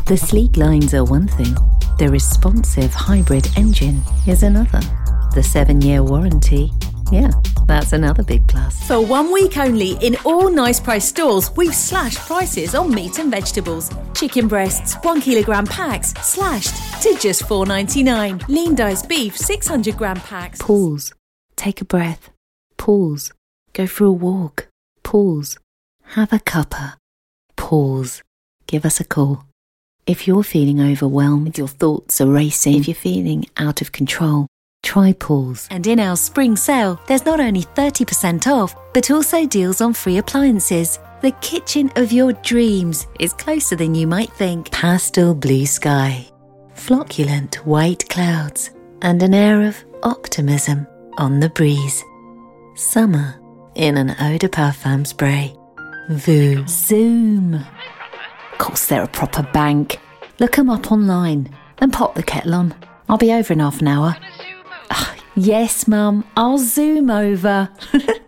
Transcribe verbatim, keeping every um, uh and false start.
The sleek lines are one thing. The responsive hybrid engine is another. The seven-year warranty, yeah, that's another big plus. For one week only, in all Nice Price stores, we've slashed prices on meat and vegetables. Chicken breasts, one kilogram packs, slashed to just four ninety-nine. Lean diced beef, six hundred gram packs. Pause. Take a breath. Pause. Go for a walk. Pause. Have a cuppa. Pause. Give us a call. If you're feeling overwhelmed, your thoughts are racing, if you're feeling out of control, try pause. And in our spring sale, there's not only thirty percent off, but also deals on free appliances. The kitchen of your dreams is closer than you might think. Pastel blue sky, flocculent white clouds, and an air of optimism on the breeze. Summer in an eau de parfum spray. Voo. Zoom. Of course they're a proper bank. Look 'em up online and pop the kettle on. I'll be over in half an hour. Oh, yes, Mum, I'll zoom over.